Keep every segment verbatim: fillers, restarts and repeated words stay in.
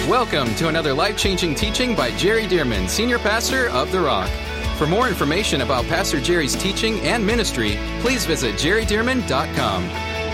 Welcome to another life-changing teaching by Jerry Dearman, Senior Pastor of The Rock. For more information about Pastor Jerry's teaching and ministry, please visit jerry dearman dot com.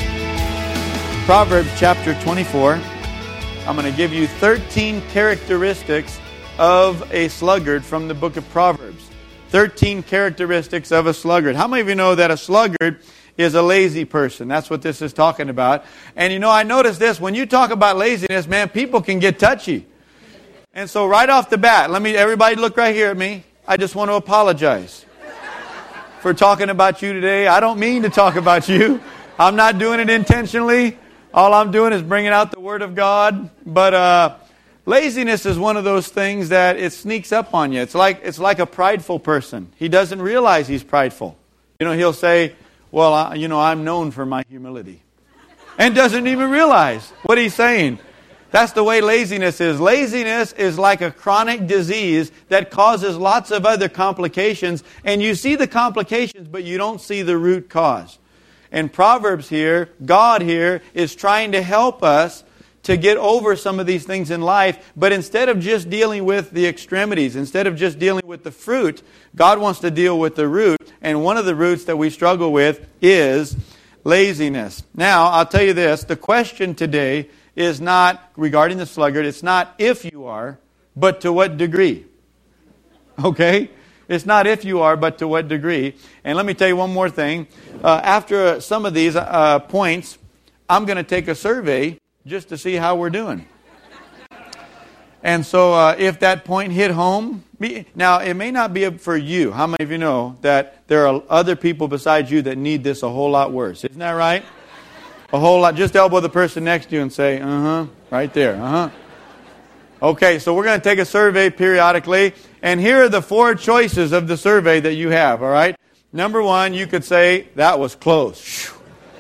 Proverbs chapter twenty-four. I'm going to give you thirteen characteristics of a sluggard from the book of Proverbs. thirteen characteristics of a sluggard. How many of you know that a sluggard is a lazy person? That's what this is talking about. And you know, I noticed this. When you talk about laziness, man, people can get touchy. And so right off the bat, let me, everybody look right here at me. I just want to apologize for talking about you today. I don't mean to talk about you. I'm not doing it intentionally. All I'm doing is bringing out the Word of God. But uh, laziness is one of those things that it sneaks up on you. It's like it's like a prideful person. He doesn't realize he's prideful. You know, he'll say, well, I, you know, I'm known for my humility. And doesn't even realize what he's saying. That's the way laziness is. Laziness is like a chronic disease that causes lots of other complications. And you see the complications, but you don't see the root cause. And Proverbs here, God here, is trying to help us to get over some of these things in life. But instead of just dealing with the extremities, instead of just dealing with the fruit, God wants to deal with the root. And one of the roots that we struggle with is laziness. Now, I'll tell you this. The question today is not regarding the sluggard. It's not if you are, but to what degree. Okay? It's not if you are, but to what degree. And let me tell you one more thing. Uh, after some of these uh, points, I'm going to take a survey just to see how we're doing. And so uh, if that point hit home, be, now it may not be for you. How many of you know that there are other people besides you that need this a whole lot worse? Isn't that right? A whole lot. Just elbow the person next to you and say, uh-huh, right there, uh-huh. Okay, so we're going to take a survey periodically. And here are the four choices of the survey that you have, all right? Number one, you could say, that was close.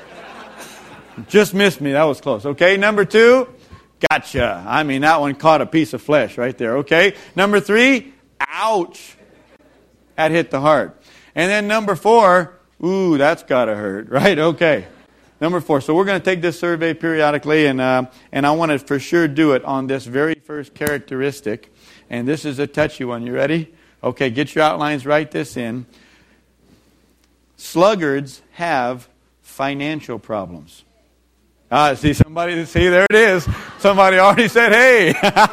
Just missed me, that was close. Okay, number two, gotcha. I mean, that one caught a piece of flesh right there, okay? Number three, ouch. That hit the heart. And then number four, ooh, that's got to hurt, right? Okay. Number four. So we're going to take this survey periodically, and uh, and I want to for sure do it on this very first characteristic. And this is a touchy one. You ready? Okay, get your outlines, write this in. Sluggards have financial problems. Ah, see somebody, see, there it is. Somebody already said, hey.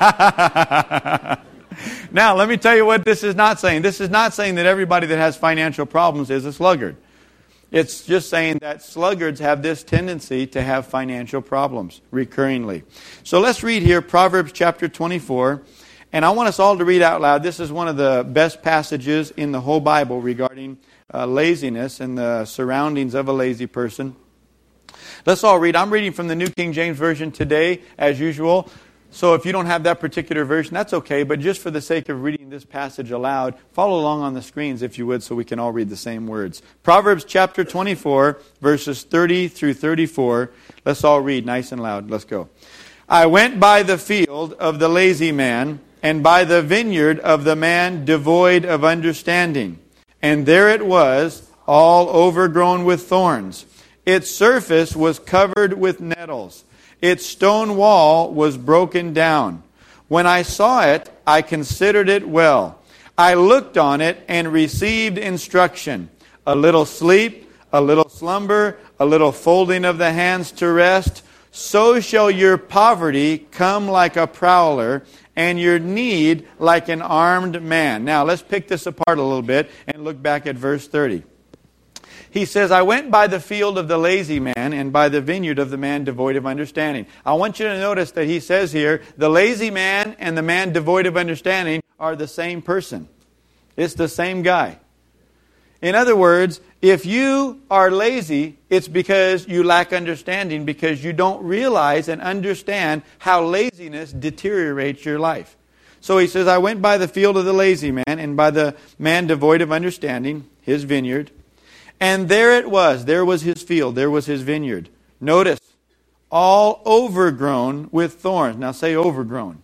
Now, let me tell you what this is not saying. This is not saying that everybody that has financial problems is a sluggard. It's just saying that sluggards have this tendency to have financial problems recurringly. So let's read here Proverbs chapter twenty-four. And I want us all to read out loud. This is one of the best passages in the whole Bible regarding uh, laziness and the surroundings of a lazy person. Let's all read. I'm reading from the New King James Version today, as usual. So if you don't have that particular version, that's okay. But just for the sake of reading this passage aloud, follow along on the screens if you would, so we can all read the same words. Proverbs chapter twenty-four, verses thirty through thirty-four. Let's all read nice and loud. Let's go. I went by the field of the lazy man, and by the vineyard of the man devoid of understanding. And there it was, all overgrown with thorns. Its surface was covered with nettles. Its stone wall was broken down. When I saw it, I considered it well. I looked on it and received instruction. A little sleep, a little slumber, a little folding of the hands to rest. So shall your poverty come like a prowler, and your need like an armed man. Now, let's pick this apart a little bit and look back at verse thirty. He says, I went by the field of the lazy man and by the vineyard of the man devoid of understanding. I want you to notice that he says here, the lazy man and the man devoid of understanding are the same person. It's the same guy. In other words, if you are lazy, it's because you lack understanding, because you don't realize and understand how laziness deteriorates your life. So he says, I went by the field of the lazy man and by the man devoid of understanding, his vineyard. And there it was. There was his field. There was his vineyard. Notice, all overgrown with thorns. Now say overgrown.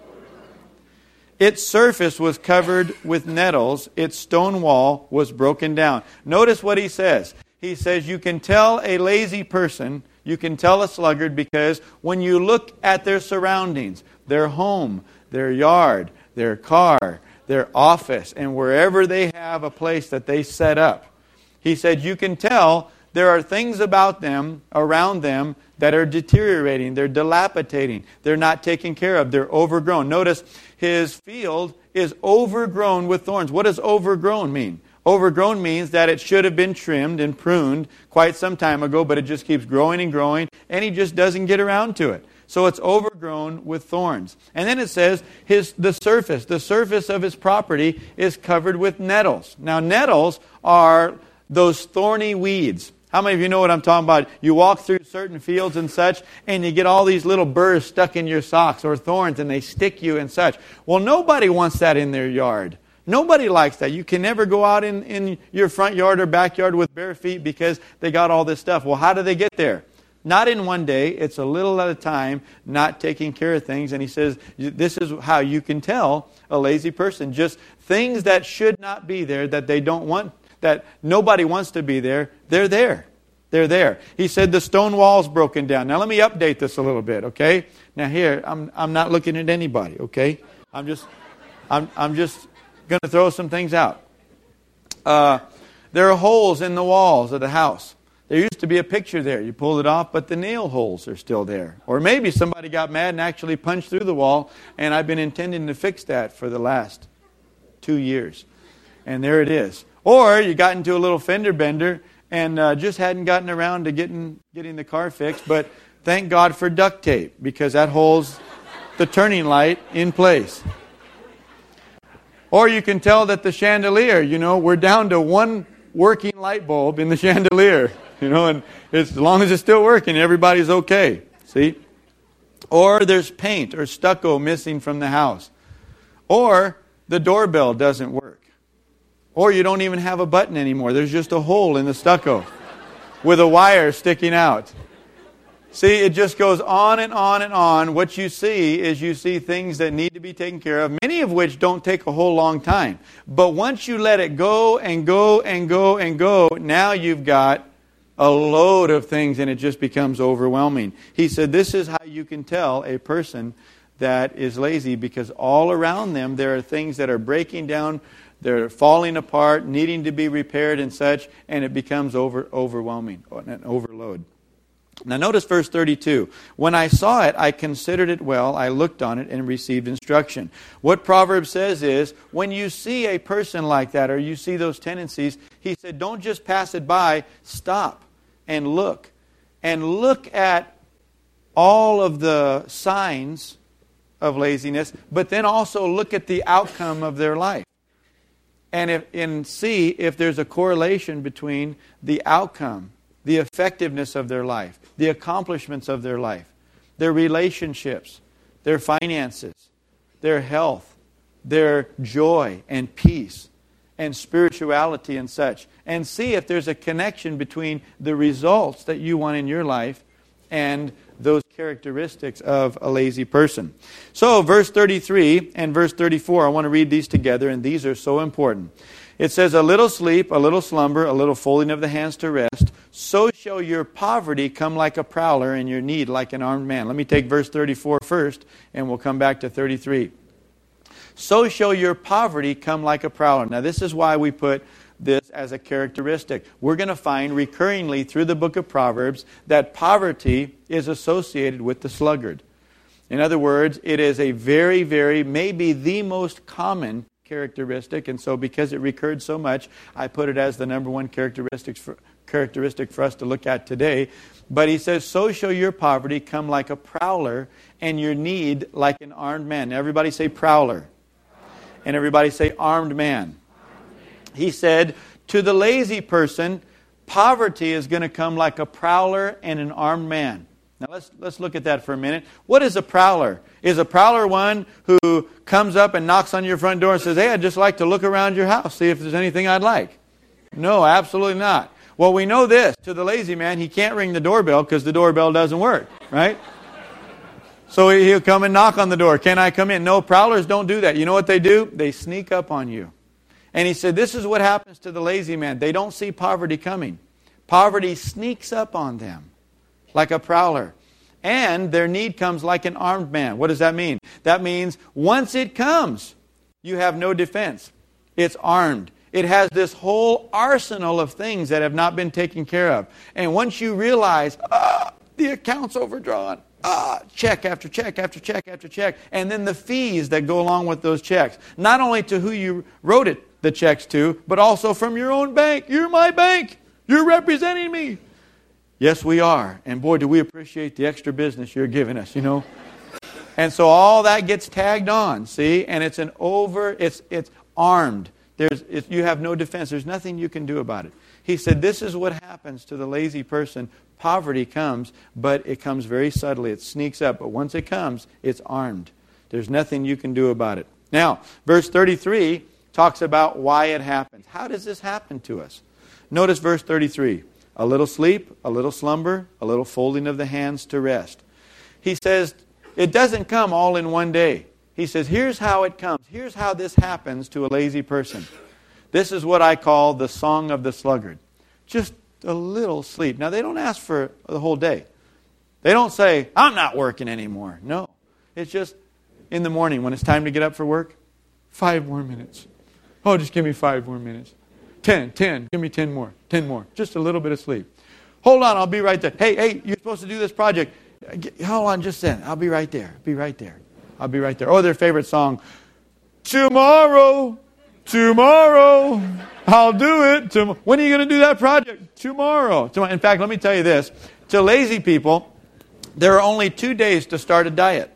Its surface was covered with nettles. Its stone wall was broken down. Notice what he says. He says you can tell a lazy person You can tell a sluggard because when you look at their surroundings, their home, their yard, their car, their office, and wherever they have a place that they set up, he said you can tell there are things about them, around them, that are deteriorating. They're dilapidating. They're not taken care of. They're overgrown. Notice his field is overgrown with thorns. What does overgrown mean? Overgrown means that it should have been trimmed and pruned quite some time ago, but it just keeps growing and growing, and he just doesn't get around to it. So it's overgrown with thorns. And then it says his the surface, the surface of his property is covered with nettles. Now nettles are those thorny weeds. How many of you know what I'm talking about? You walk through certain fields and such, and you get all these little burrs stuck in your socks or thorns, and they stick you and such. Well, nobody wants that in their yard. Nobody likes that. You can never go out in, in your front yard or backyard with bare feet because they got all this stuff. Well, how do they get there? Not in one day. It's a little at a time, not taking care of things. And he says, this is how you can tell a lazy person. Just things that should not be there, that they don't want, that nobody wants to be there, they're there. They're there. He said the stone wall's broken down. Now let me update this a little bit, okay? Now here, I'm I'm not looking at anybody, okay? I'm just I'm I'm just going to throw some things out. Uh, there are holes in the walls of the house. There used to be a picture there. You pulled it off, but the nail holes are still there. Or maybe somebody got mad and actually punched through the wall, and I've been intending to fix that for the last two years. And there it is. Or you got into a little fender bender and uh, just hadn't gotten around to getting getting the car fixed, but thank God for duct tape, because that holds the turning light in place. Or you can tell that the chandelier, you know, we're down to one working light bulb in the chandelier, you know, and it's, as long as it's still working, everybody's okay. See? Or there's paint or stucco missing from the house. Or the doorbell doesn't work. Or you don't even have a button anymore. There's just a hole in the stucco with a wire sticking out. See, it just goes on and on and on. What you see is you see things that need to be taken care of, many of which don't take a whole long time. But once you let it go and go and go and go, now you've got a load of things and it just becomes overwhelming. He said this is how you can tell a person that is lazy, because all around them there are things that are breaking down, they're falling apart, needing to be repaired and such, and it becomes over overwhelming, an overload. Now notice verse thirty-two. When I saw it, I considered it well, I looked on it and received instruction. What Proverbs says is, when you see a person like that, or you see those tendencies, he said, don't just pass it by, stop and look. And look at all of the signs of laziness, but then also look at the outcome of their life. And if, and see if there's a correlation between the outcome, the effectiveness of their life, the accomplishments of their life, their relationships, their finances, their health, their joy and peace and spirituality and such. And see if there's a connection between the results that you want in your life and those characteristics of a lazy person. So verse thirty-three and verse thirty-four, I want to read these together, and these are so important. It says, a little sleep, a little slumber, a little folding of the hands to rest, so shall your poverty come like a prowler and your need like an armed man. Let me take verse thirty-four first, and we'll come back to thirty-three. So shall your poverty come like a prowler. Now this is why we put this as a characteristic. We're going to find recurringly through the book of Proverbs that poverty is associated with the sluggard. In other words, it is a very, very, maybe the most common characteristic, and so because it recurred so much, I put it as the number one characteristic for, characteristic for us to look at today. But he says, so shall your poverty come like a prowler, and your need like an armed man. Now everybody say prowler. And everybody say armed man. He said, to the lazy person, poverty is going to come like a prowler and an armed man. Now let's let's look at that for a minute. What is a prowler? Is a prowler one who comes up and knocks on your front door and says, hey, I'd just like to look around your house, see if there's anything I'd like? No, absolutely not. Well, we know this. To the lazy man, he can't ring the doorbell because the doorbell doesn't work, right? So he'll come and knock on the door. Can I come in? No, prowlers don't do that. You know what they do? They sneak up on you. And he said, this is what happens to the lazy man. They don't see poverty coming. Poverty sneaks up on them. like a prowler. And their need comes like an armed man. What does that mean? That means once it comes, you have no defense. It's armed. It has this whole arsenal of things that have not been taken care of. And once you realize, ah, the account's overdrawn, ah, check after check after check after check, and then the fees that go along with those checks, not only to who you wrote it, the checks to, but also from your own bank. You're my bank. You're representing me. Yes, we are. And boy, do we appreciate the extra business you're giving us, you know. And so all that gets tagged on, see? And it's an over, it's it's armed. There's, it, you have no defense. There's nothing you can do about it. He said, this is what happens to the lazy person. Poverty comes, but it comes very subtly. It sneaks up. But once it comes, it's armed. There's nothing you can do about it. Now, verse thirty-three talks about why it happens. How does this happen to us? Notice verse thirty-three. A little sleep, a little slumber, a little folding of the hands to rest. He says, it doesn't come all in one day. He says, here's how it comes. Here's how this happens to a lazy person. This is what I call the song of the sluggard. Just a little sleep. Now, they don't ask for the whole day. They don't say, I'm not working anymore. No. It's just in the morning when it's time to get up for work, five more minutes. Oh, just give me five more minutes. Ten, ten, give me ten more, ten more. Just a little bit of sleep. Hold on, I'll be right there. Hey, hey, you're supposed to do this project. Hold on just then. I'll be right there. Be right there. I'll be right there. Oh, their favorite song. Tomorrow, tomorrow, I'll do it. Tom- when are you going to do that project? Tomorrow. In fact, let me tell you this. To lazy people, there are only two days to start a diet.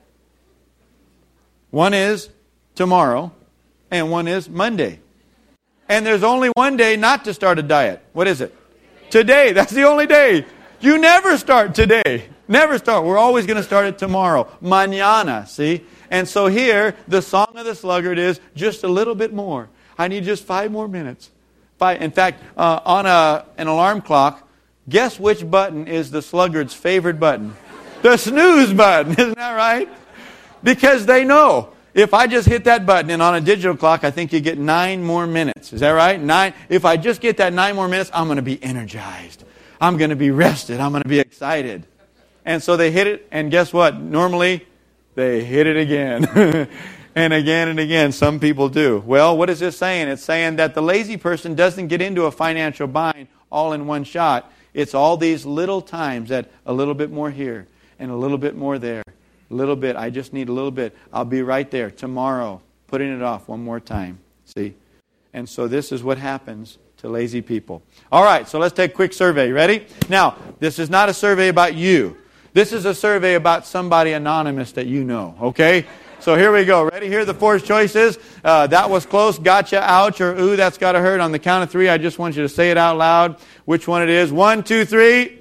One is tomorrow, and one is Monday. And there's only one day not to start a diet. What is it? Today. That's the only day. You never start today. Never start. We're always going to start it tomorrow. Mañana, see? And so here, the song of the sluggard is just a little bit more. I need just five more minutes. Five. In fact, uh, on a, an alarm clock, guess which button is the sluggard's favorite button? The snooze button. Isn't that right? Because they know. If I just hit that button, and on a digital clock, I think you get nine more minutes. Is that right? Nine. If I just get that nine more minutes, I'm going to be energized. I'm going to be rested. I'm going to be excited. And so they hit it, and guess what? Normally, they hit it again. And again and again, some people do. Well, what is this saying? It's saying that the lazy person doesn't get into a financial bind all in one shot. It's all these little times that a little bit more here and a little bit more there. A little bit. I just need a little bit. I'll be right there tomorrow. Putting it off one more time. See? And so this is what happens to lazy people. All right, so let's take a quick survey. Ready? Now, this is not a survey about you. This is a survey about somebody anonymous that you know. Okay? So here we go. Ready? Here are the four choices. Uh, that was close. Gotcha. Ouch. Or ooh, that's got to hurt. On the count of three, I just want you to say it out loud. Which one it is. One, two, three.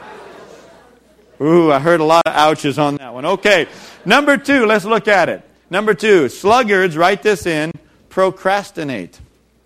Ooh, I heard a lot of ouches on that one. Okay. Number two, let's look at it. Number two, sluggards, write this in, procrastinate.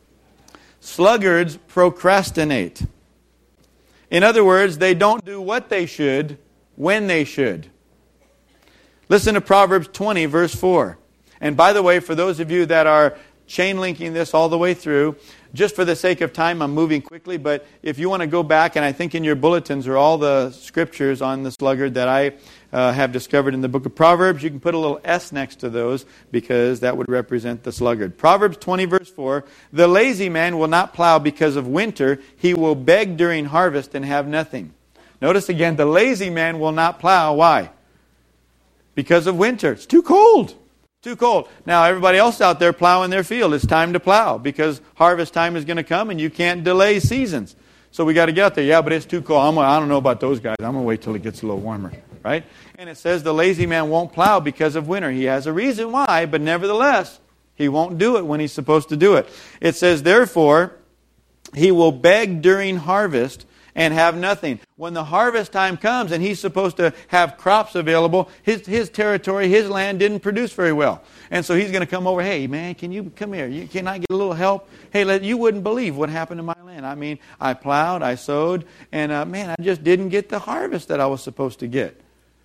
Sluggards procrastinate. In other words, they don't do what they should when they should. Listen to Proverbs twenty, verse four. And by the way, for those of you that are chain linking this all the way through, just for the sake of time, I'm moving quickly, but if you want to go back, and I think in your bulletins are all the scriptures on the sluggard that I uh, have discovered in the book of Proverbs. You can put a little S next to those because that would represent the sluggard. Proverbs twenty, verse four, the lazy man will not plow because of winter. He will beg during harvest and have nothing. Notice again, the lazy man will not plow. Why? Because of winter. It's too cold. Too cold. Now, everybody else out there plowing their field, it's time to plow because harvest time is going to come and you can't delay seasons. So we got to get out there. Yeah, but it's too cold. I'm, I don't know about those guys. I'm going to wait till it gets a little warmer. Right? And it says the lazy man won't plow because of winter. He has a reason why, but nevertheless, he won't do it when he's supposed to do it. It says, therefore, he will beg during harvest and have nothing. When the harvest time comes and he's supposed to have crops available, his his territory, his land didn't produce very well. And so he's going to come over, hey man, can you come here? You, can I get a little help? Hey, let, you wouldn't believe what happened to my land. I mean, I plowed, I sowed, and uh, man, I just didn't get the harvest that I was supposed to get.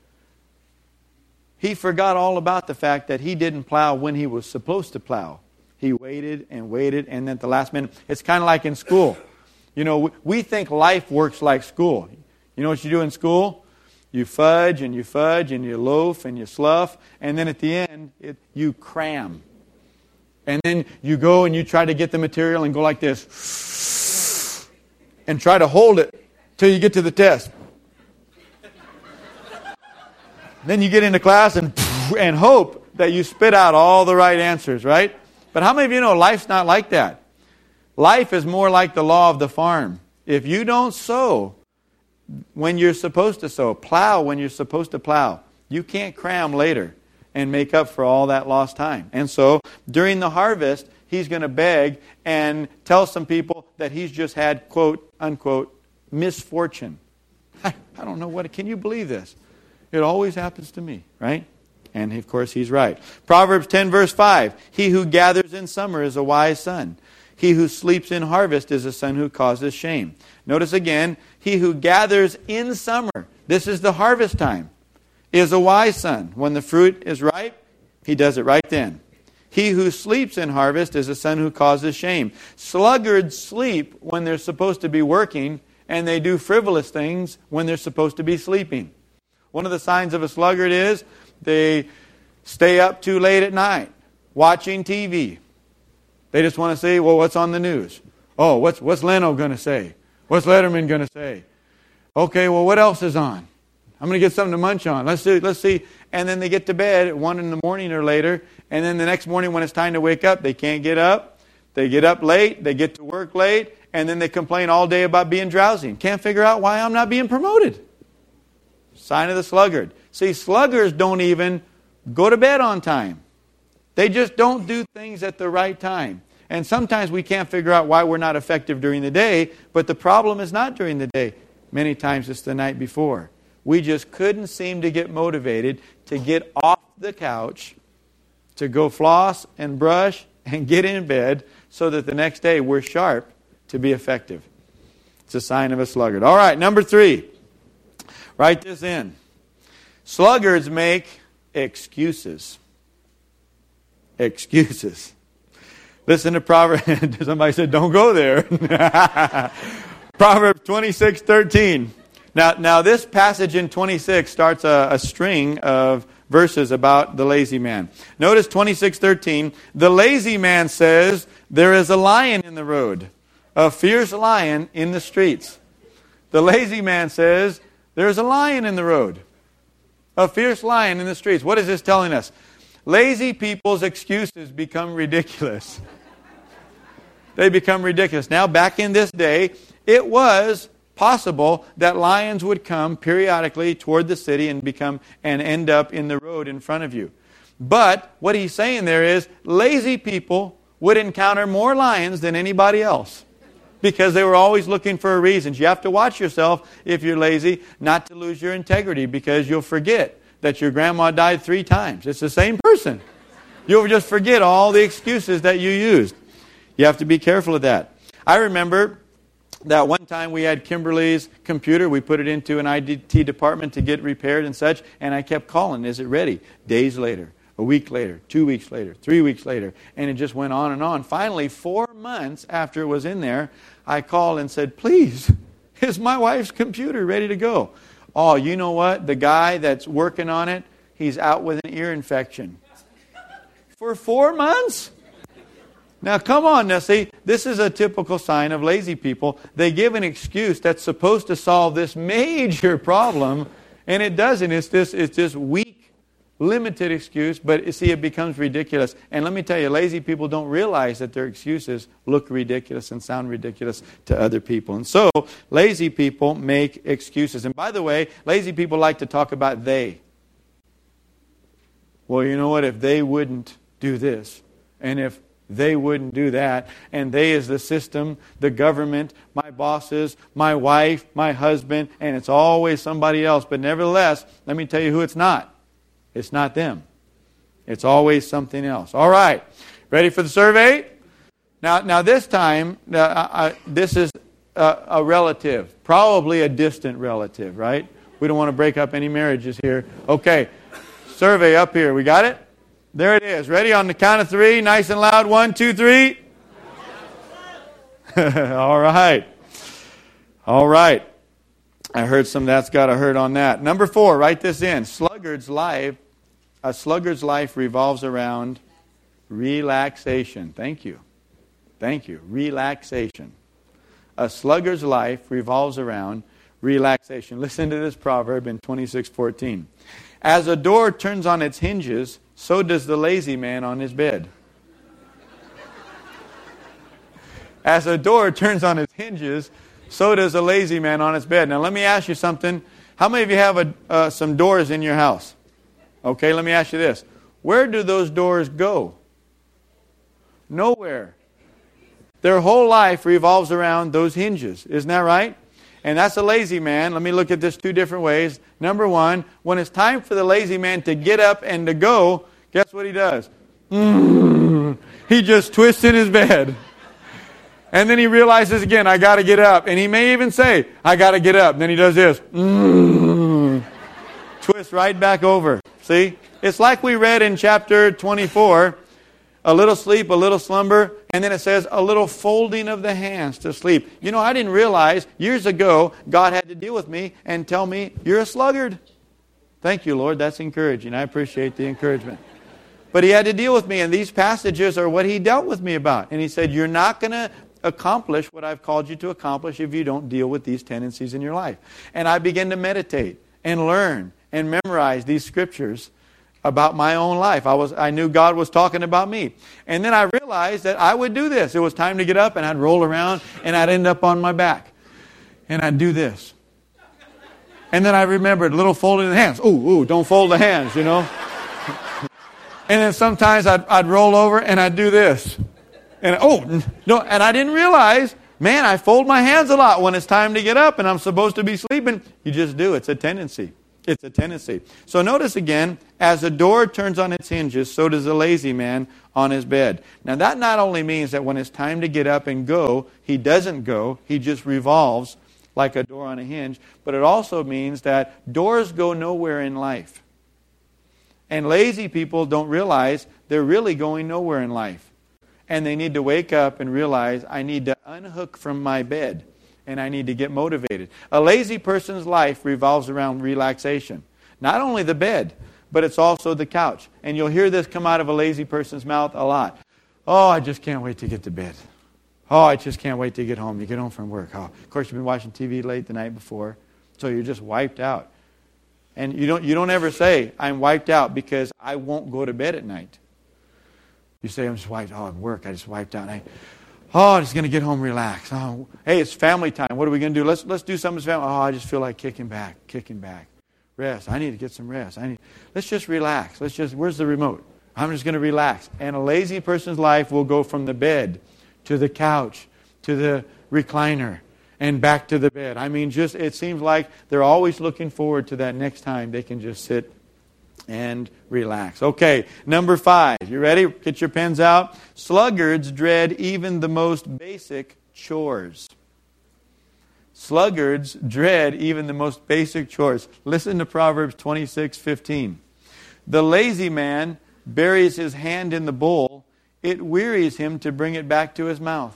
He forgot all about the fact that he didn't plow when he was supposed to plow. He waited and waited, and then at the last minute, it's kind of like in school. You know, we think life works like school. You know what you do in school? You fudge and you fudge and you loaf and you slough. And then at the end, it, you cram. And then you go and you try to get the material and go like this. And try to hold it till you get to the test. Then you get into class and, and hope that you spit out all the right answers, right? But how many of you know life's not like that? Life is more like the law of the farm. If you don't sow when you're supposed to sow, plow when you're supposed to plow, you can't cram later and make up for all that lost time. And so during the harvest, he's going to beg and tell some people that he's just had, quote, unquote, misfortune. I, I don't know what, can you believe this? It always happens to me, right? And of course, he's right. Proverbs ten, verse five. He who gathers in summer is a wise son. He who sleeps in harvest is a son who causes shame. Notice again, he who gathers in summer, this is the harvest time, is a wise son. When the fruit is ripe, he does it right then. He who sleeps in harvest is a son who causes shame. Sluggards sleep when they're supposed to be working, and they do frivolous things when they're supposed to be sleeping. One of the signs of a sluggard is they stay up too late at night watching T V. They just want to say, well, what's on the news? Oh, what's what's Leno going to say? What's Letterman going to say? Okay, well, what else is on? I'm going to get something to munch on. Let's see, let's see. And then they get to bed at one in the morning or later. And then the next morning when it's time to wake up, they can't get up. They get up late. They get to work late. And then they complain all day about being drowsy. Can't figure out why I'm not being promoted. Sign of the sluggard. See, sluggards don't even go to bed on time. They just don't do things at the right time. And sometimes we can't figure out why we're not effective during the day, but the problem is not during the day. Many times it's the night before. We just couldn't seem to get motivated to get off the couch, to go floss and brush and get in bed so that the next day we're sharp to be effective. It's a sign of a sluggard. All right, number three. Write this in. Sluggards make excuses. Excuses. Listen to Proverbs. Somebody said, don't go there. Proverbs twenty-six thirteen. Now, now this passage in twenty-six starts a, a string of verses about the lazy man. Notice twenty-six thirteen. The lazy man says, there is a lion in the road, a fierce lion in the streets. The lazy man says, there's a lion in the road, a fierce lion in the streets. What is this telling us? Lazy people's excuses become ridiculous. They become ridiculous. Now, back in this day, it was possible that lions would come periodically toward the city and become and end up in the road in front of you. But what he's saying there is lazy people would encounter more lions than anybody else because they were always looking for a reason. You have to watch yourself if you're lazy not to lose your integrity because you'll forget that your grandma died three times. It's the same person. You'll just forget all the excuses that you used. You have to be careful of that. I remember that one time we had Kimberly's computer. We put it into an I T department to get repaired and such, and I kept calling, is it ready? Days later, a week later, two weeks later, three weeks later, and it just went on and on. Finally, four months after it was in there, I called and said, please, is my wife's computer ready to go? Oh, you know what? The guy that's working on it, he's out with an ear infection. For four months? Now, come on. Now, see, this is a typical sign of lazy people. They give an excuse that's supposed to solve this major problem, and it doesn't. It's this, it's this weak, limited excuse, but you see, it becomes ridiculous. And let me tell you, lazy people don't realize that their excuses look ridiculous and sound ridiculous to other people. And so, lazy people make excuses. And by the way, lazy people like to talk about they. Well, you know what? If they wouldn't do this, and if they wouldn't do that, and they is the system, the government, my bosses, my wife, my husband, and it's always somebody else. But nevertheless, let me tell you who it's not. It's not them. It's always something else. All right. Ready for the survey? Now, now this time, uh, I, this is a, a relative, probably a distant relative, right? We don't want to break up any marriages here. Okay. Survey up here. We got it? There it is. Ready on the count of three. Nice and loud. One, two, three. All right. All right. I heard some that's got a hurt on that. Number four, write this in. Sluggard's life, a sluggard's life revolves around relaxation. Thank you. Thank you. Relaxation. A sluggard's life revolves around relaxation. Listen to this proverb in twenty-six fourteen. As a door turns on its hinges, so does the lazy man on his bed. As a door turns on its hinges, so does a lazy man on his bed. Now let me ask you something. How many of you have a, uh, some doors in your house? Okay, let me ask you this. Where do those doors go? Nowhere. Their whole life revolves around those hinges. Isn't that right? And that's a lazy man. Let me look at this two different ways. Number one, when it's time for the lazy man to get up and to go, guess what he does? Mm, he just twists in his bed. And then he realizes again, I got to get up. And he may even say, I got to get up. And then he does this. Mm, twist right back over. See? It's like we read in chapter twenty-four. A little sleep, a little slumber, and then it says a little folding of the hands to sleep. You know, I didn't realize years ago God had to deal with me and tell me, you're a sluggard. Thank you, Lord. That's encouraging. I appreciate the encouragement. But He had to deal with me, and these passages are what He dealt with me about. And He said, you're not going to accomplish what I've called you to accomplish if you don't deal with these tendencies in your life. And I began to meditate and learn and memorize these scriptures about my own life. I was I knew God was talking about me. And then I realized that I would do this. It was time to get up, and I'd roll around, and I'd end up on my back. And I'd do this. And then I remembered, little folding the hands. Ooh, ooh, don't fold the hands, you know. And then sometimes I'd, I'd roll over, and I'd do this. And oh, no, and I didn't realize, man, I fold my hands a lot when it's time to get up, and I'm supposed to be sleeping. You just do. It's a tendency. It's a tendency. So notice again, as a door turns on its hinges, so does a lazy man on his bed. Now that not only means that when it's time to get up and go, he doesn't go, he just revolves like a door on a hinge, but it also means that doors go nowhere in life. And lazy people don't realize they're really going nowhere in life. And they need to wake up and realize, I need to unhook from my bed. And I need to get motivated. A lazy person's life revolves around relaxation. Not only the bed, but it's also the couch. And you'll hear this come out of a lazy person's mouth a lot. Oh, I just can't wait to get to bed. Oh, I just can't wait to get home. You get home from work. Oh, of course, you've been watching T V late the night before. So you're just wiped out. And you don't, you don't ever say, I'm wiped out because I won't go to bed at night. You say, I'm just wiped out. Oh, at work, I just wiped out. And I, Oh, I'm just going to get home, relax. Oh, hey, it's family time. What are we going to do? Let's let's do something as family. Oh, I just feel like kicking back, kicking back. Rest. I need to get some rest. I need. Let's just relax. Let's just. Where's the remote? I'm just going to relax. And a lazy person's life will go from the bed to the couch to the recliner and back to the bed. I mean, just it seems like they're always looking forward to that next time they can just sit and relax. Okay, number five. You ready? Get your pens out. Sluggards dread even the most basic chores. Sluggards dread even the most basic chores. Listen to Proverbs twenty-six fifteen. The lazy man buries his hand in the bowl. It wearies him to bring it back to his mouth.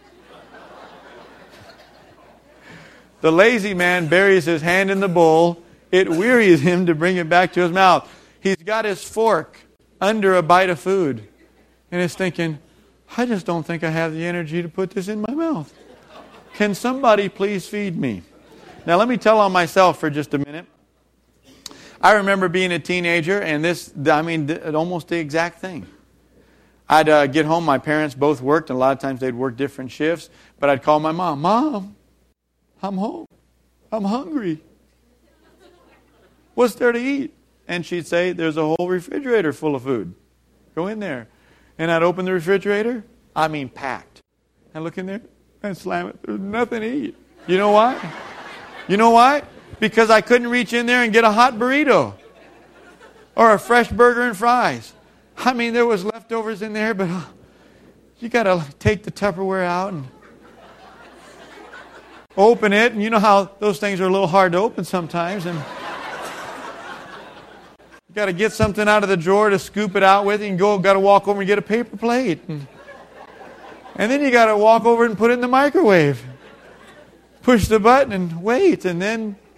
The lazy man buries his hand in the bowl. It wearies him to bring it back to his mouth. He's got his fork under a bite of food. And he's thinking, I just don't think I have the energy to put this in my mouth. Can somebody please feed me? Now let me tell on myself for just a minute. I remember being a teenager, and this, I mean, almost the exact thing. I'd uh, get home, my parents both worked, and a lot of times they'd work different shifts, but I'd call my mom, Mom, I'm home. I'm hungry. What's there to eat? And she'd say, there's a whole refrigerator full of food. Go in there. And I'd open the refrigerator. I mean, packed. I look in there and slam it. There's nothing to eat. You know why? You know why? Because I couldn't reach in there and get a hot burrito. Or a fresh burger and fries. I mean, there was leftovers in there, but uh, you got to take the Tupperware out and open it. And you know how those things are a little hard to open sometimes. And you got to get something out of the drawer to scoop it out with. And you go, got to walk over and get a paper plate. And, and then you got to walk over and put it in the microwave. Push the button and wait. And then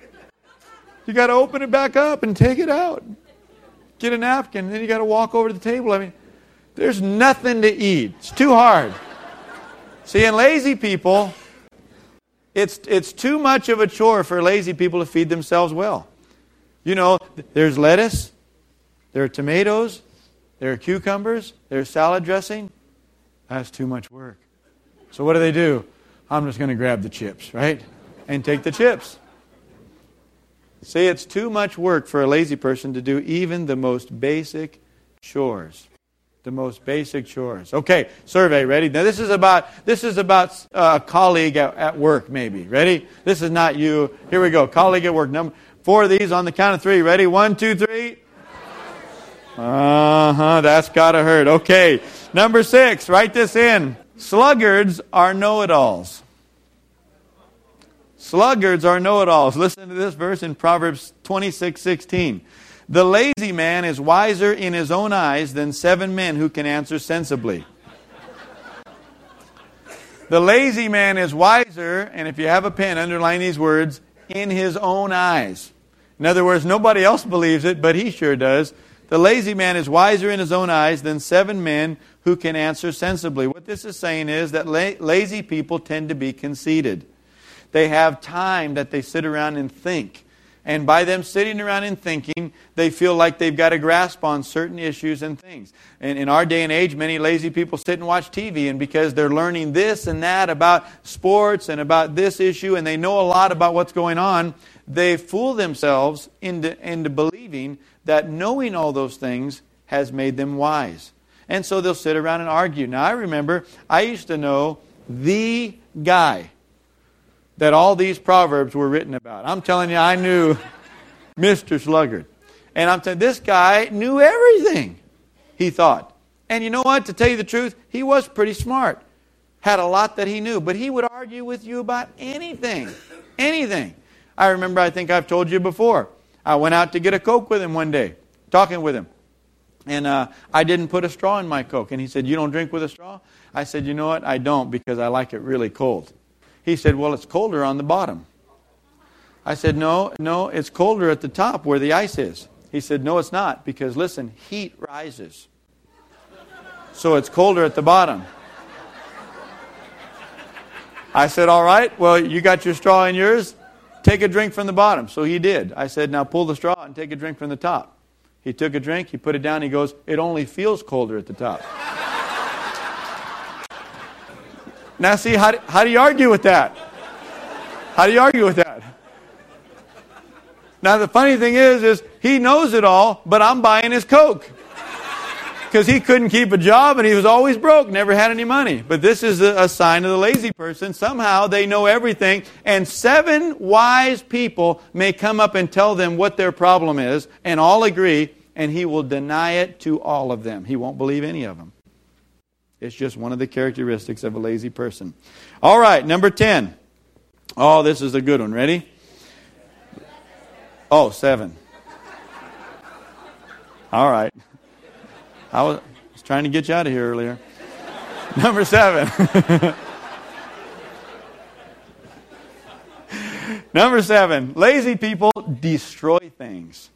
You got to open it back up and take it out. Get a napkin, and then you got to walk over to the table. I mean, there's nothing to eat. It's too hard. See, in lazy people, it's it's too much of a chore for lazy people to feed themselves well. You know, there's lettuce, there are tomatoes, there are cucumbers, there's salad dressing. That's too much work. So what do they do? I'm just going to grab the chips, right? And take the chips. See, it's too much work for a lazy person to do even the most basic chores. The most basic chores. Okay, survey, ready? Now this is about this is about a colleague at, at work, maybe. Ready? This is not you. Here we go. Colleague at work. Number four of these on the count of three. Ready? One, two, three. Uh-huh, that's gotta hurt. Okay. Number six, write this in. Sluggards are know-it-alls. Sluggards are know-it-alls. Listen to this verse in Proverbs twenty-six sixteen. The lazy man is wiser in his own eyes than seven men who can answer sensibly. The lazy man is wiser, and if you have a pen, underline these words, in his own eyes. In other words, nobody else believes it, but he sure does. The lazy man is wiser in his own eyes than seven men who can answer sensibly. What this is saying is that la- lazy people tend to be conceited. They have time that they sit around and think. And by them sitting around and thinking, they feel like they've got a grasp on certain issues and things. And in our day and age, many lazy people sit and watch T V, and because they're learning this and that about sports and about this issue, and they know a lot about what's going on, they fool themselves into, into believing that knowing all those things has made them wise. And so they'll sit around and argue. Now, I remember I used to know the guy that all these proverbs were written about. I'm telling you, I knew Mister Sluggard. And I'm telling you, this guy knew everything, he thought. And you know what? To tell you the truth, he was pretty smart. Had a lot that he knew. But he would argue with you about anything. Anything. I remember, I think I've told you before, I went out to get a Coke with him one day, talking with him. And uh, I didn't put a straw in my Coke. And he said, "You don't drink with a straw?" I said, "You know what? I don't, because I like it really cold." He said, "Well, it's colder on the bottom." I said, no, no, it's colder at the top where the ice is. He said, "No, it's not, because listen, heat rises. So it's colder at the bottom." I said, "All right, well, you got your straw in yours. Take a drink from the bottom." So he did. I said, "Now pull the straw and take a drink from the top." He took a drink, he put it down, he goes, "It only feels colder at the top." Now see, how do, how do you argue with that? How do you argue with that? Now the funny thing is, is he knows it all, but I'm buying his Coke. Because he couldn't keep a job and he was always broke, never had any money. But this is a, a sign of the lazy person. Somehow they know everything, and seven wise people may come up and tell them what their problem is, and all agree, and he will deny it to all of them. He won't believe any of them. It's just one of the characteristics of a lazy person. All right, number ten. Oh, this is a good one. Ready? Oh, seven. All right. I was trying to get you out of here earlier. Number seven. Number seven. Lazy people destroy things.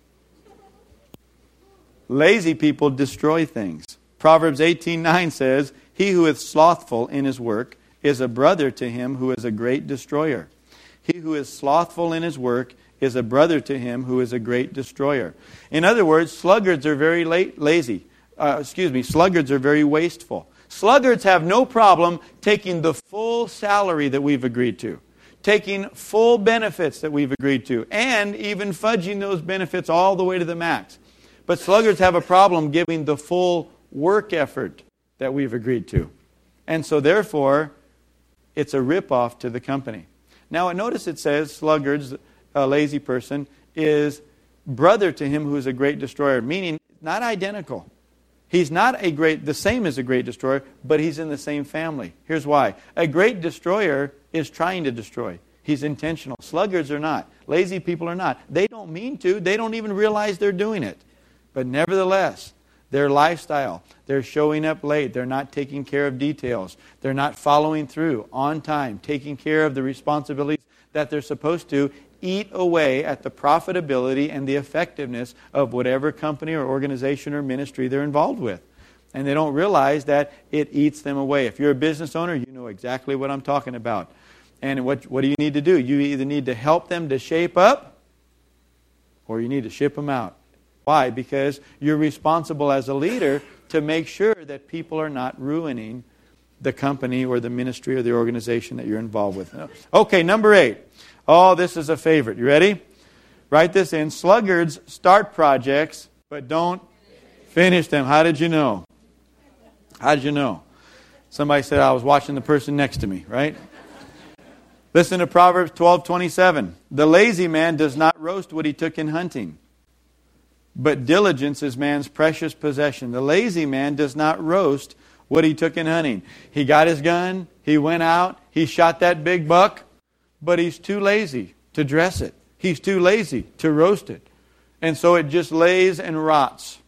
Lazy people destroy things. Proverbs eighteen nine says, "He who is slothful in his work is a brother to him who is a great destroyer." He who is slothful in his work is a brother to him who is a great destroyer. In other words, sluggards are very la- lazy. Uh, excuse me, sluggards are very wasteful. Sluggards have no problem taking the full salary that we've agreed to, taking full benefits that we've agreed to, and even fudging those benefits all the way to the max. But sluggards have a problem giving the full work effort that we've agreed to. And so therefore, it's a rip-off to the company. Now notice it says sluggards, a lazy person, is brother to him who is a great destroyer, meaning not identical. He's not a great, the same as a great destroyer, but he's in the same family. Here's why. A great destroyer is trying to destroy. He's intentional. Sluggards are not. Lazy people are not. They don't mean to. They don't even realize they're doing it. But nevertheless, their lifestyle, they're showing up late, they're not taking care of details, they're not following through on time, taking care of the responsibilities that they're supposed to, eat away at the profitability and the effectiveness of whatever company or organization or ministry they're involved with. And they don't realize that it eats them away. If you're a business owner, you know exactly what I'm talking about. And what, what do you need to do? You either need to help them to shape up, or you need to ship them out. Why? Because you're responsible as a leader to make sure that people are not ruining the company or the ministry or the organization that you're involved with. Okay, number eight. Oh, this is a favorite. You ready? Write this in. Sluggards start projects, but don't finish them. How did you know? How did you know? Somebody said I was watching the person next to me, right? Listen to Proverbs twelve twenty-seven. The lazy man does not roast what he took in hunting, but diligence is man's precious possession. The lazy man does not roast what he took in hunting. He got his gun, he went out, he shot that big buck, but he's too lazy to dress it. He's too lazy to roast it. And so it just lays and rots.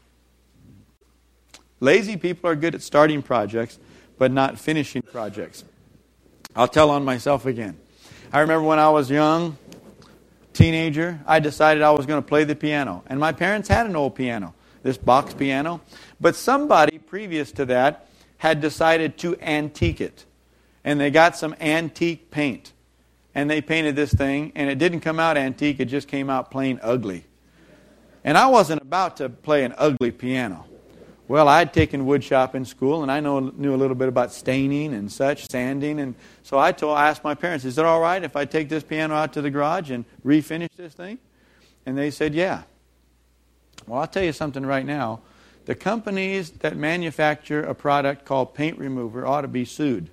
Lazy people are good at starting projects, but not finishing projects. I'll tell on myself again. I remember when I was young, teenager, I decided I was going to play the piano. And my parents had an old piano, this box piano. But somebody previous to that had decided to antique it. And they got some antique paint. And they painted this thing, and it didn't come out antique, it just came out plain ugly. And I wasn't about to play an ugly piano. Well, I had taken wood shop in school, and I know, knew a little bit about staining and such, sanding. And so I told, I asked my parents, is it all right if I take this piano out to the garage and refinish this thing? And they said, yeah. Well, I'll tell you something right now. The companies that manufacture a product called paint remover ought to be sued.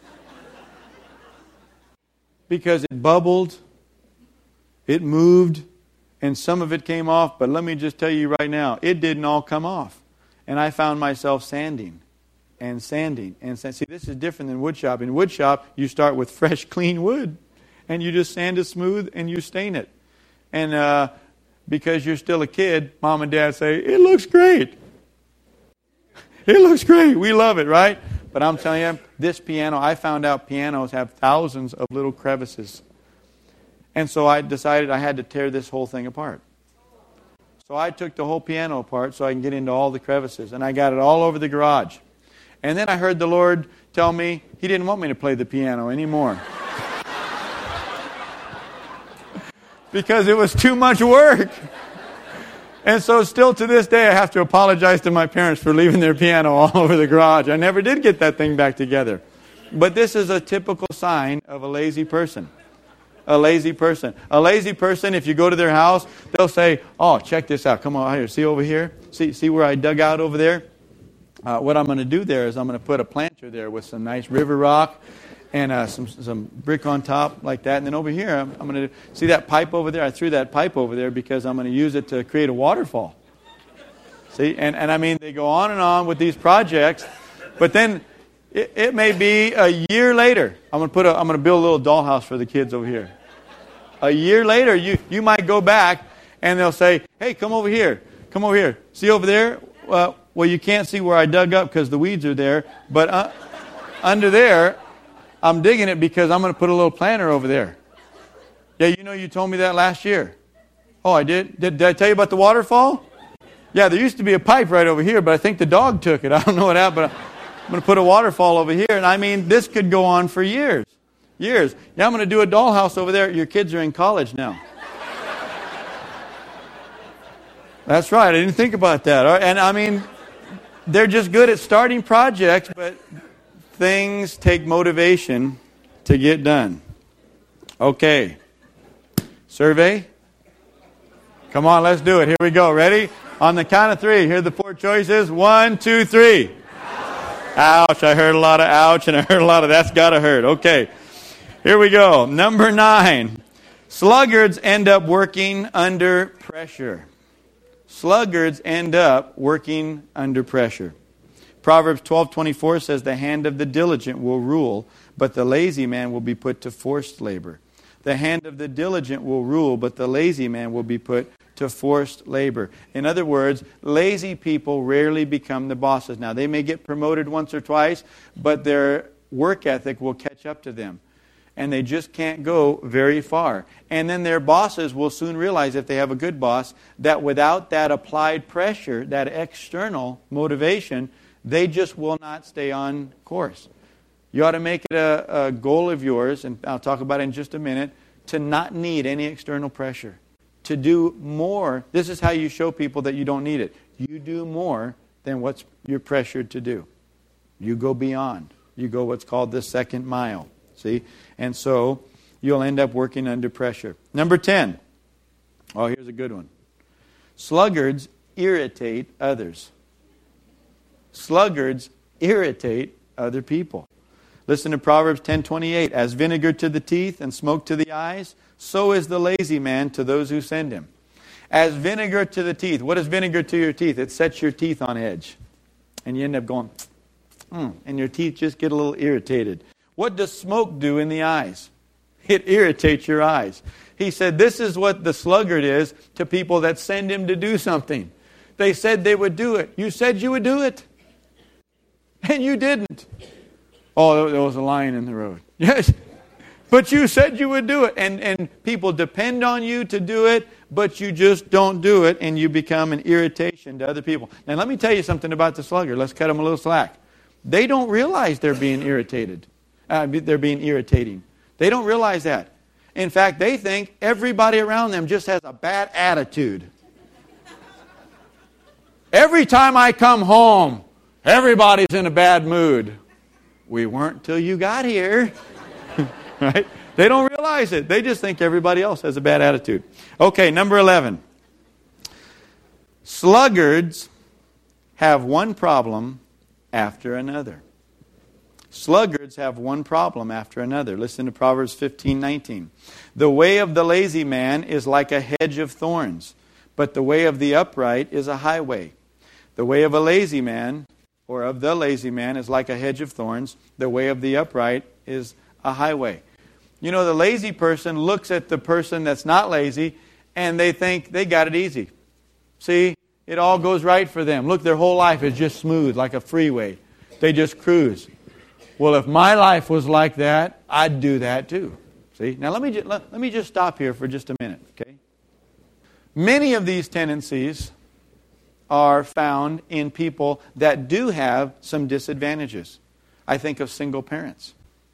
Because it bubbled, it moved, and some of it came off. But let me just tell you right now, it didn't all come off. And I found myself sanding and sanding and sanding. See, this is different than wood shop. In wood shop, you start with fresh, clean wood. And you just sand it smooth and you stain it. And uh, because you're still a kid, Mom and Dad say, it looks great. It looks great. We love it, right? But I'm telling you, this piano, I found out pianos have thousands of little crevices. And so I decided I had to tear this whole thing apart. So I took the whole piano apart so I can get into all the crevices. And I got it all over the garage. And then I heard the Lord tell me He didn't want me to play the piano anymore. Because it was too much work. And so still to this day I have to apologize to my parents for leaving their piano all over the garage. I never did get that thing back together. But this is a typical sign of a lazy person. A lazy person. A lazy person, if you go to their house, they'll say, oh, check this out. Come on here. See over here? See see where I dug out over there? Uh, what I'm going to do there is I'm going to put a planter there with some nice river rock and uh, some some brick on top like that. And then over here, I'm, I'm going to see that pipe over there. I threw that pipe over there because I'm going to use it to create a waterfall. See? And, and I mean, they go on and on with these projects. But then it, it may be a year later. I'm going to put a, I'm going to build a little dollhouse for the kids over here. A year later, you, you might go back and they'll say, hey, come over here. Come over here. See over there? Uh, well, you can't see where I dug up because the weeds are there. But uh, under there, I'm digging it because I'm going to put a little planter over there. Yeah, you know you told me that last year. Oh, I did? Did, did I tell you about the waterfall? Yeah, there used to be a pipe right over here, but I think the dog took it. I don't know what happened. I'm going to put a waterfall over here. And I mean, this could go on for years. Years. Yeah, I'm going to do a dollhouse over there. Your kids are in college now. That's right. I didn't think about that. All right. And I mean, they're just good at starting projects, but things take motivation to get done. Okay. Survey. Come on, let's do it. Here we go. Ready? On the count of three. Here are the four choices. One, two, three. Ouch. ouch. I heard a lot of ouch, and I heard a lot of that's got to hurt. Okay. Here we go. Number nine. Sluggards end up working under pressure. Sluggards end up working under pressure. Proverbs twelve twenty-four says, the hand of the diligent will rule, but the lazy man will be put to forced labor. The hand of the diligent will rule, but the lazy man will be put to forced labor. In other words, lazy people rarely become the bosses. Now, they may get promoted once or twice, but their work ethic will catch up to them. and they just can't go very far. And then their bosses will soon realize, if they have a good boss, that without that applied pressure, that external motivation, they just will not stay on course. You ought to make it a, a goal of yours, and I'll talk about it in just a minute, to not need any external pressure. To do more. This is how you show people that you don't need it. You do more than what you're pressured to do. You go beyond. You go what's called the second mile. See? And so you'll end up working under pressure. Number ten. Oh, here's a good one. Sluggards irritate others. Sluggards irritate other people. Listen to Proverbs ten twenty-eight. As vinegar to the teeth and smoke to the eyes, so is the lazy man to those who send him. As vinegar to the teeth. What is vinegar to your teeth? It sets your teeth on edge. And you end up going, mm, and your teeth just get a little irritated. What does smoke do in the eyes? It irritates your eyes. He said this is what the sluggard is to people that send him to do something. They said they would do it. You said you would do it. And you didn't. Oh, there was a lion in the road. Yes. But you said you would do it. And, and people depend on you to do it, but you just don't do it, and you become an irritation to other people. Now, let me tell you something about the sluggard. Let's cut them a little slack. They don't realize they're being irritated. Uh, they're being irritating. They don't realize that. In fact, they think everybody around them just has a bad attitude. Every time I come home, everybody's in a bad mood. We weren't till you got here. Right? They don't realize it. They just think everybody else has a bad attitude. Okay, number eleven. Sluggards have one problem after another. Sluggards have one problem after another. Listen to Proverbs fifteen nineteen. The way of the lazy man is like a hedge of thorns, but the way of the upright is a highway. The way of a lazy man, or of the lazy man, is like a hedge of thorns. The way of the upright is a highway. You know, the lazy person looks at the person that's not lazy, and they think they got it easy. See, it all goes right for them. Look, their whole life is just smooth, like a freeway. They just cruise. Well, if my life was like that, I'd do that too. See? Now, let me, just, let, let me just stop here for just a minute, okay? Many of these tendencies are found in people that do have some disadvantages. I think of single parents.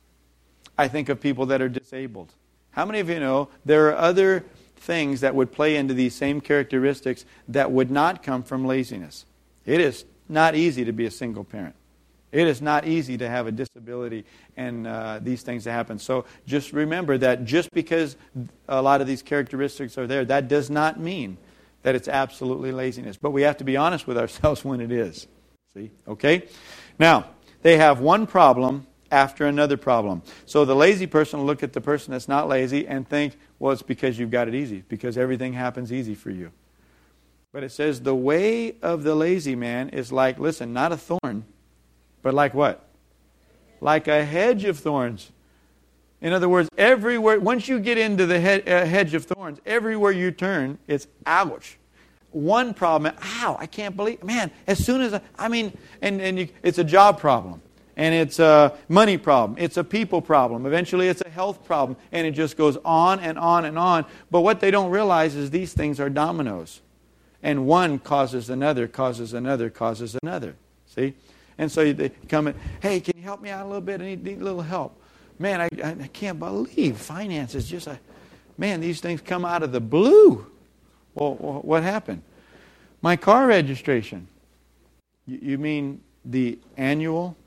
I think of people that are disabled. How many of you know there are other things that would play into these same characteristics that would not come from laziness? It is not easy to be a single parent. It is not easy to have a disability and uh, these things to happen. So just remember that just because a lot of these characteristics are there, that does not mean that it's absolutely laziness. But we have to be honest with ourselves when it is. See? Okay? Now, they have one problem after another problem. So the lazy person will look at the person that's not lazy and think, well, it's because you've got it easy, because everything happens easy for you. But it says the way of the lazy man is like, listen, not a thorn, but like what? Like a hedge of thorns. In other words, everywhere, once you get into the he- uh, hedge of thorns, everywhere you turn, it's ouch. One problem, ow, I can't believe, man, as soon as, I, I mean, and, and you, it's a job problem. And it's a money problem. It's a people problem. Eventually it's a health problem. And it just goes on and on and on. But what they don't realize is these things are dominoes. And one causes another, causes another, causes another. See? And so they come in, hey, can you help me out a little bit? I need, need a little help. Man, I, I, I can't believe finance is just, a, man, these things come out of the blue. Well, what happened? My car registration. You, you mean the annual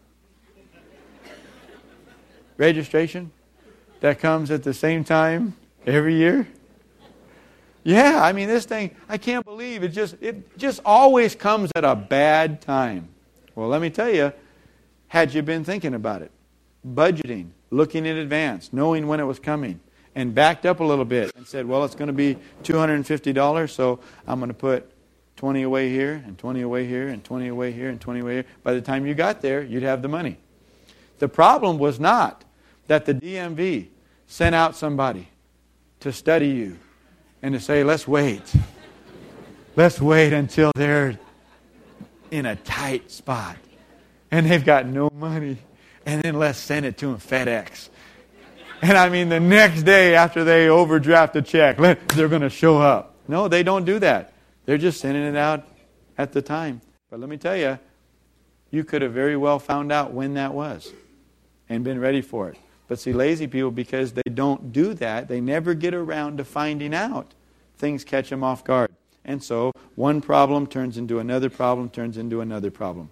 registration that comes at the same time every year? Yeah, I mean, this thing, I can't believe it just it just always comes at a bad time. Well, let me tell you, had you been thinking about it, budgeting, looking in advance, knowing when it was coming, and backed up a little bit and said, well, it's going to be two hundred fifty dollars, so I'm going to put twenty away here, and twenty away here, and twenty away here, and twenty away here. By the time you got there, you'd have the money. The problem was not that the D M V sent out somebody to study you and to say, let's wait. Let's wait until they're in a tight spot and they've got no money, and then let's send it to them FedEx. And I mean, the next day after they overdraft a check, they're going to show up. No, they don't do that. They're just sending it out at the time. But let me tell you, you could have very well found out when that was and been ready for it. But see, lazy people, because they don't do that, they never get around to finding out. Things catch them off guard. And so one problem turns into another problem, turns into another problem.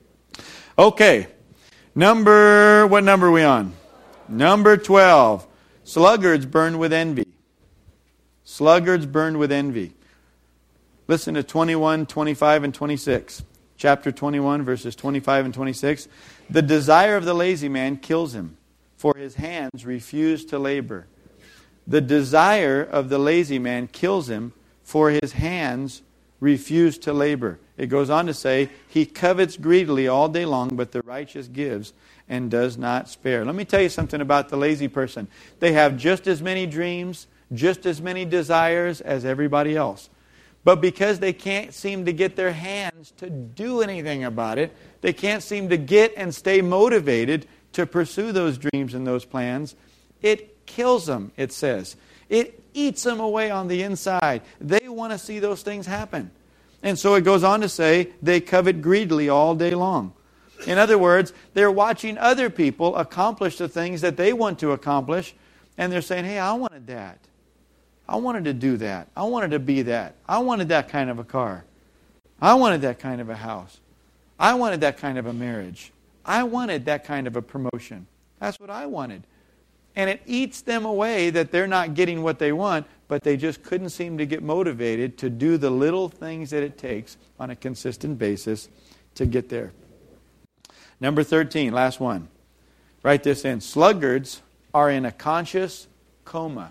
Okay. Number, what number are we on? Number twelve. Sluggards burned with envy. Sluggards burned with envy. Listen to twenty-one, twenty-five, and twenty-six. Chapter twenty-one, verses twenty-five and twenty-six. The desire of the lazy man kills him, for his hands refuse to labor. The desire of the lazy man kills him, for his hands refuse to labor. It goes on to say, he covets greedily all day long, but the righteous gives and does not spare. Let me tell you something about the lazy person. They have just as many dreams, just as many desires as everybody else. But because they can't seem to get their hands to do anything about it, they can't seem to get and stay motivated to pursue those dreams and those plans, it kills them, it says. It eats them away on the inside. They want to see those things happen. And so it goes on to say, they covet greedily all day long. In other words, they're watching other people accomplish the things that they want to accomplish, and they're saying, hey, I wanted that. I wanted to do that. I wanted to be that. I wanted that kind of a car. I wanted that kind of a house. I wanted that kind of a marriage. I wanted that kind of a promotion. That's what I wanted. And it eats them away that they're not getting what they want, but they just couldn't seem to get motivated to do the little things that it takes on a consistent basis to get there. Number thirteen, last one. Write this in. Sluggards are in a conscious coma.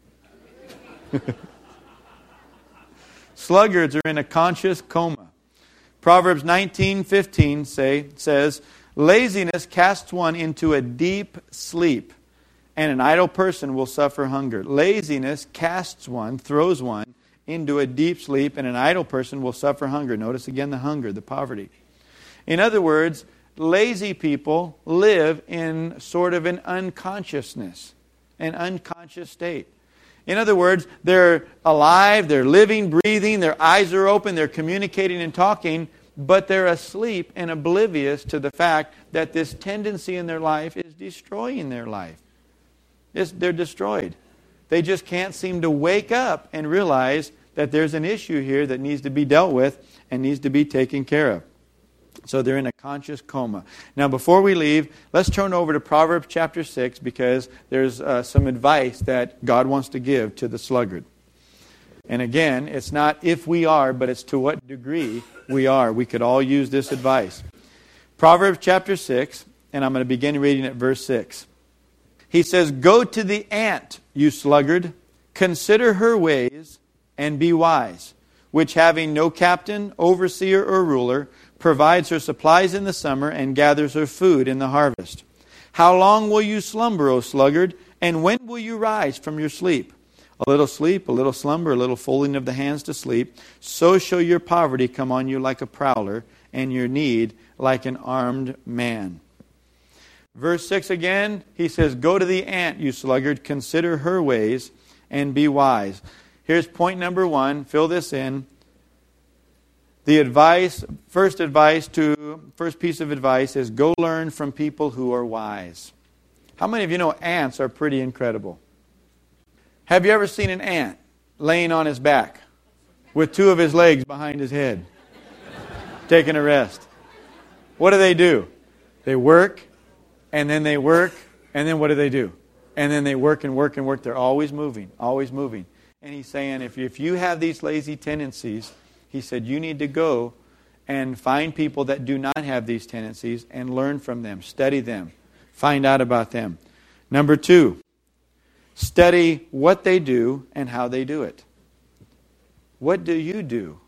Sluggards are in a conscious coma. Proverbs nineteen fifteen say, says, laziness casts one into a deep sleep, and an idle person will suffer hunger. Laziness casts one, throws one, into a deep sleep, and an idle person will suffer hunger. Notice again the hunger, the poverty. In other words, lazy people live in sort of an unconsciousness, an unconscious state. In other words, they're alive, they're living, breathing, their eyes are open, they're communicating and talking, but they're asleep and oblivious to the fact that this tendency in their life is destroying their life. It's, they're destroyed. They just can't seem to wake up and realize that there's an issue here that needs to be dealt with and needs to be taken care of. So they're in a conscious coma. Now, before we leave, let's turn over to Proverbs chapter six, because there's uh, some advice that God wants to give to the sluggard. And again, it's not if we are, but it's to what degree we are. We could all use this advice. Proverbs chapter six, and I'm going to begin reading at verse six. He says, go to the ant, you sluggard, consider her ways, and be wise, which having no captain, overseer, or ruler, provides her supplies in the summer and gathers her food in the harvest. How long will you slumber, O sluggard, and when will you rise from your sleep? A little sleep, a little slumber, a little folding of the hands to sleep. So shall your poverty come on you like a prowler, and your need like an armed man. Verse six again, he says, go to the ant, you sluggard, consider her ways, and be wise. Here's point number one. Fill this in. The advice, first advice to, first piece of advice is go learn from people who are wise. How many of you know ants are pretty incredible? Have you ever seen an ant laying on his back with two of his legs behind his head, taking a rest? What do they do? They work, and then they work, and then what do they do? And then they work and work and work. They're always moving, always moving. And he's saying, if you, if you have these lazy tendencies, he said, you need to go and find people that do not have these tendencies and learn from them, study them, find out about them. Number two, study what they do and how they do it. What do you do?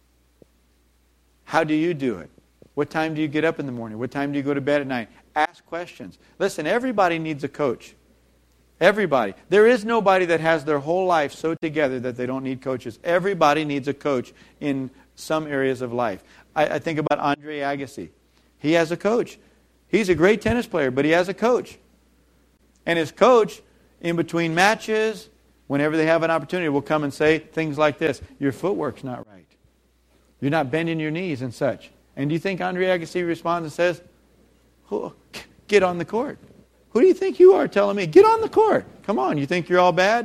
How do you do it? What time do you get up in the morning? What time do you go to bed at night? Ask questions. Listen, everybody needs a coach. Everybody. There is nobody that has their whole life so together that they don't need coaches. Everybody needs a coach in some areas of life. I, I think about Andre Agassi. He has a coach. He's a great tennis player, but he has a coach. And his coach in between matches, whenever they have an opportunity, will come and say things like this. Your footwork's not right. You're not bending your knees and such. And do you think Andre Agassi responds and says, oh, get on the court? Who do you think you are telling me? Get on the court. Come on, you think you're all bad?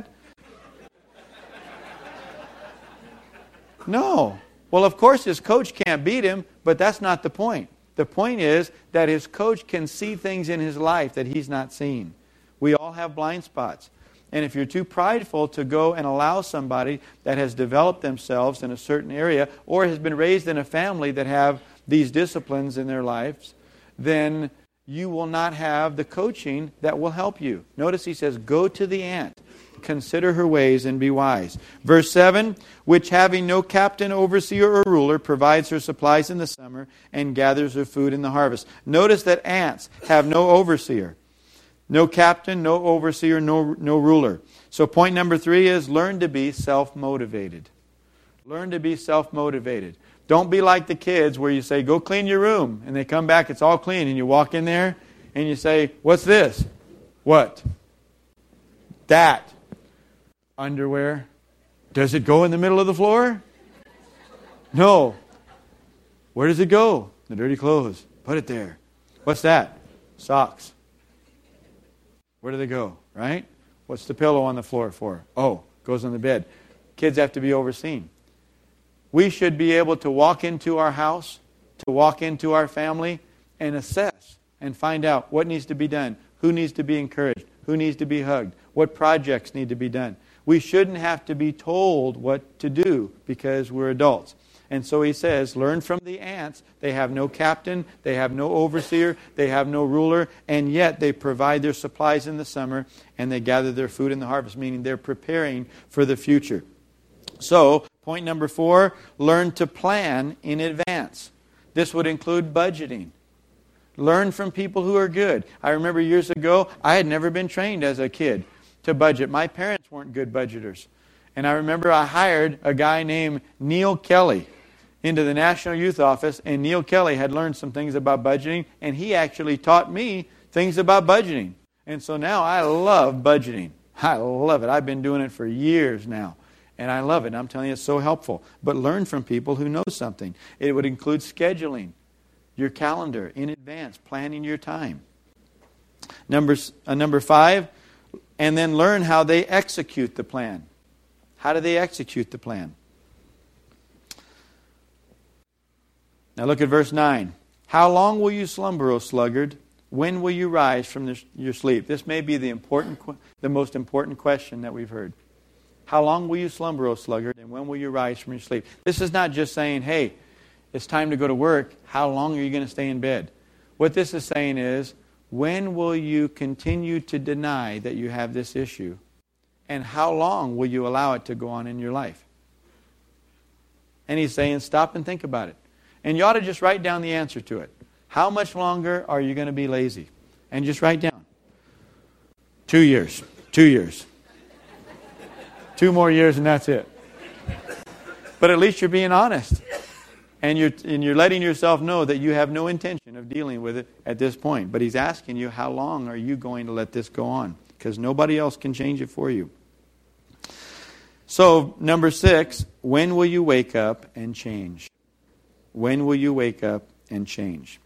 No. Well, of course, his coach can't beat him, but that's not the point. The point is that his coach can see things in his life that he's not seeing. We all have blind spots. And if you're too prideful to go and allow somebody that has developed themselves in a certain area or has been raised in a family that have these disciplines in their lives, then you will not have the coaching that will help you. Notice he says, go to the ant, consider her ways and be wise. Verse seven, which having no captain, overseer, or ruler, provides her supplies in the summer and gathers her food in the harvest. Notice that ants have no overseer. No captain, no overseer, no, no ruler. So point number three is learn to be self-motivated. Learn to be self-motivated. Don't be like the kids where you say, go clean your room. And they come back, it's all clean. And you walk in there and you say, what's this? What? That. Underwear. Does it go in the middle of the floor? No. Where does it go? The dirty clothes. Put it there. What's that? Socks. Where do they go, right? What's the pillow on the floor for? Oh, goes on the bed. Kids have to be overseen. We should be able to walk into our house, to walk into our family, and assess and find out what needs to be done, who needs to be encouraged, who needs to be hugged, what projects need to be done. We shouldn't have to be told what to do because we're adults. And so he says, learn from the ants. They have no captain, they have no overseer, they have no ruler, and yet they provide their supplies in the summer and they gather their food in the harvest, meaning they're preparing for the future. So, point number four, learn to plan in advance. This would include budgeting. Learn from people who are good. I remember years ago, I had never been trained as a kid to budget. My parents weren't good budgeters. And I remember I hired a guy named Neil Kelly into the National Youth Office, and Neil Kelly had learned some things about budgeting, and he actually taught me things about budgeting. And so now I love budgeting. I love it. I've been doing it for years now, and I love it. I'm telling you, it's so helpful. But learn from people who know something. It would include scheduling your calendar in advance, planning your time. Number, uh, number five, and then learn how they execute the plan. How do they execute the plan? Now look at verse nine. How long will you slumber, O sluggard? When will you rise from this, your sleep? This may be the important, the most important question that we've heard. How long will you slumber, O sluggard? And when will you rise from your sleep? This is not just saying, hey, it's time to go to work. How long are you going to stay in bed? What this is saying is, when will you continue to deny that you have this issue? And how long will you allow it to go on in your life? And he's saying, stop and think about it. And you ought to just write down the answer to it. How much longer are you going to be lazy? And just write down. Two years. Two years. Two more years and that's it. But at least you're being honest. And you're, and you're letting yourself know that you have no intention of dealing with it at this point. But he's asking you, how long are you going to let this go on? Because nobody else can change it for you. So, number six, when will you wake up and change? When will you wake up and change?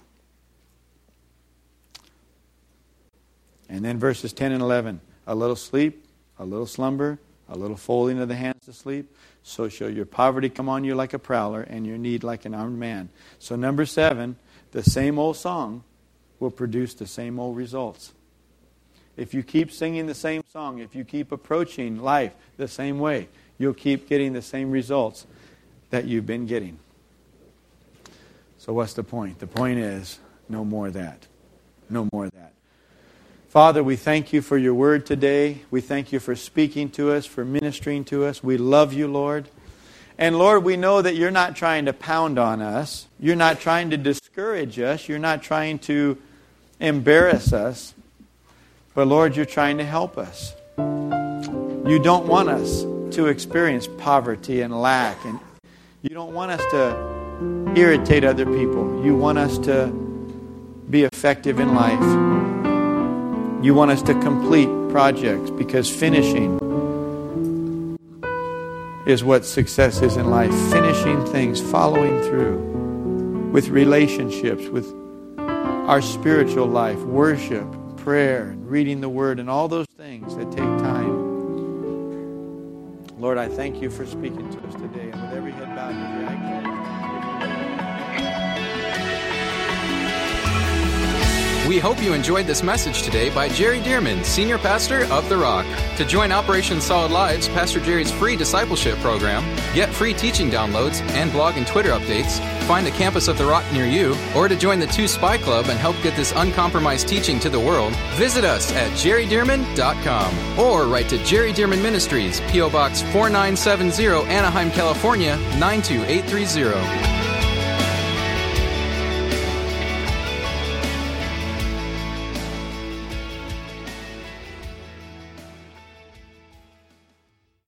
And then verses ten and eleven. A little sleep, a little slumber, a little folding of the hands to sleep. So shall your poverty come on you like a prowler, and your need like an armed man. So number seven, the same old song will produce the same old results. If you keep singing the same song, if you keep approaching life the same way, you'll keep getting the same results that you've been getting. So what's the point? The point is, no more of that. No more of that. Father, we thank you for your word today. We thank you for speaking to us, for ministering to us. We love you, Lord. And Lord, we know that you're not trying to pound on us. You're not trying to discourage us. You're not trying to embarrass us. But Lord, you're trying to help us. You don't want us to experience poverty and lack. And you don't want us to irritate other people. You want us to be effective in life. You want us to complete projects, because finishing is what success is in life. Finishing things, following through with relationships, with our spiritual life, worship, prayer, and reading the Word, and all those things that take time. Lord, I thank you for speaking to us today. And with every head bowed and every eye closed. We hope you enjoyed this message today by Jerry Dearman, Senior Pastor of The Rock. To join Operation Solid Lives, Pastor Jerry's free discipleship program, get free teaching downloads and blog and Twitter updates, find the campus of The Rock near you, or to join the Two Spy Club and help get this uncompromised teaching to the world, visit us at jerry dearman dot com or write to Jerry Dearman Ministries, P O Box four nine seven zero, Anaheim, California, nine two eight three zero.